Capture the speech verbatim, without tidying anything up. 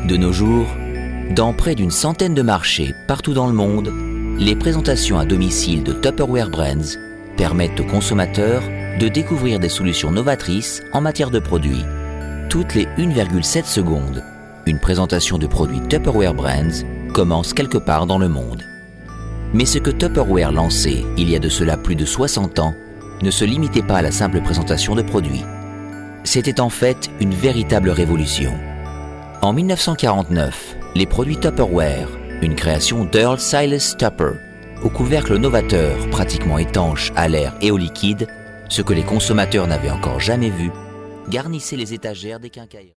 De nos jours, dans près d'une centaine de marchés partout dans le monde, les présentations à domicile de Tupperware Brands permettent aux consommateurs de découvrir des solutions novatrices en matière de produits. Toutes les une virgule sept secondes, une présentation de produits Tupperware Brands commence quelque part dans le monde. Mais ce que Tupperware lançait il y a de cela plus de soixante ans ne se limitait pas à la simple présentation de produits. C'était en fait une véritable révolution. En mille neuf cent quarante-neuf, les produits Tupperware, une création d'Earl Silas Tupper, au couvercle novateur pratiquement étanche à l'air et au liquide, ce que les consommateurs n'avaient encore jamais vu, garnissaient les étagères des quincailleries.